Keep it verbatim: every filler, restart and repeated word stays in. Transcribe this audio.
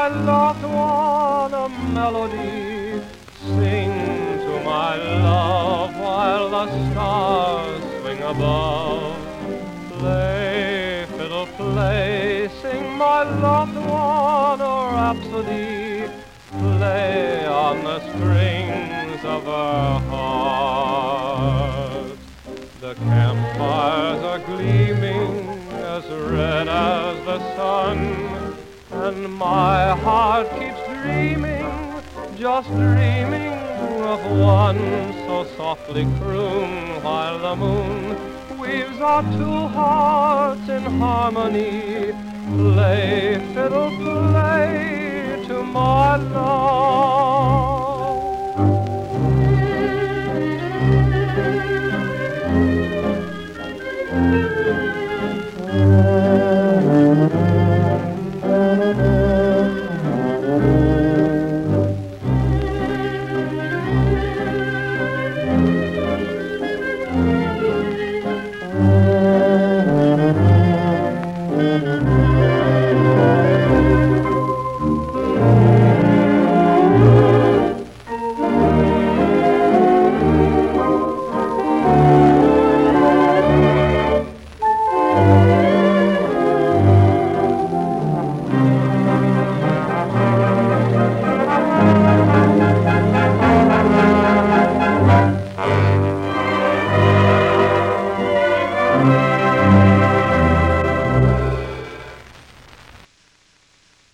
loved one a melody. Sing to my love while the stars swing above. Play, fiddle, play, sing my loved one a rhapsody. Play on the strings of her heart. The campfires are gleaming as red as the sun, and my heart keeps dreaming, just dreaming of one. So softly croon while the moon weaves our two hearts in harmony. Play, fiddle, play to my love. Thank you.